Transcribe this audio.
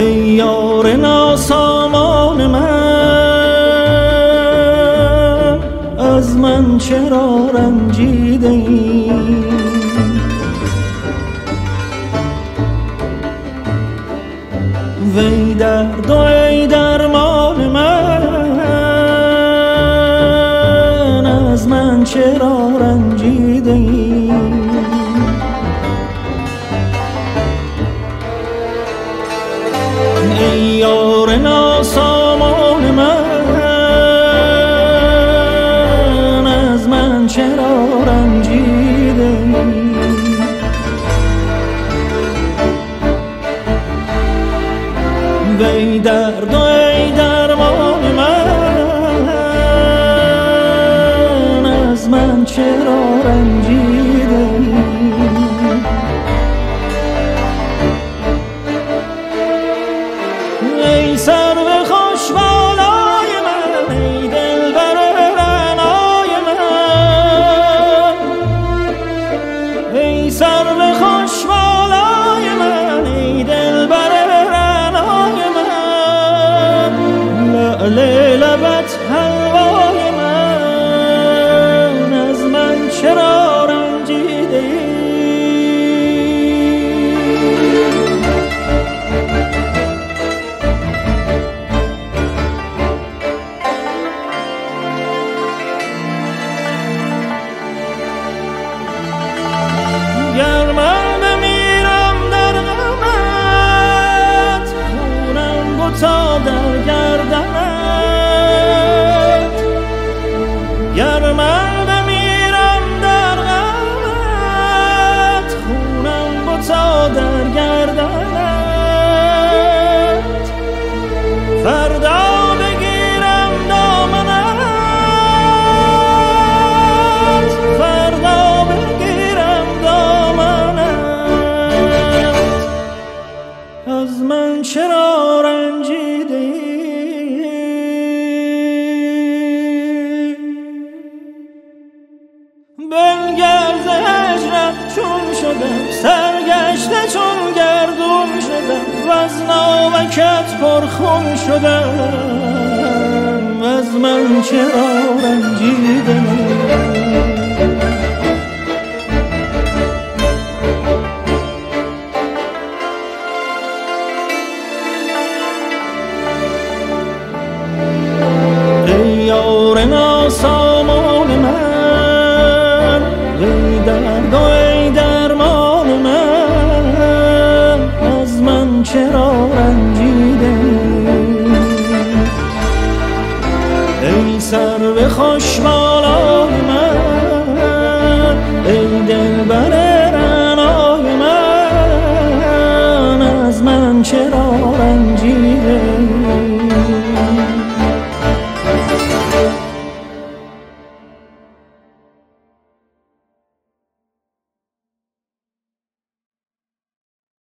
ای یار ناسامان من، از من چرا رنجیده ای؟ وی درد و ای درمان من، از من چرا رنجیده ای؟ ای یار ناسامان من، از من چرا رنجیده ای؟ وی درد و ای درمان من، از من چرا رنجیده ای؟ ای سرو خوش بالای من، ای دلبر رعنای من، ای سرو خوش بالای من، ای دلبر رعنای من، لعل لبت حلوای من، از من چرا رنجیده ای؟ گر من بمیرم در غمت، خونم بتا در گردنت. گر من بمیرم در غمت، خونم بتا در گردنت. فردا بگیرم دامنت، فردا بگیرم دامنت، از من چرا رنجیده ای؟ بنگر ز هجرت چون شدم، سرگشته چون گردون شدم، وز ناوکت پرخون شدم، از من چرا رنجیده ای؟ ای یار ناسامان من، ای درد و ای درمان من، از من چرا رنجیده ای؟ ای سرو خوش بالای من، ای دلبر رعنای من، از من چرا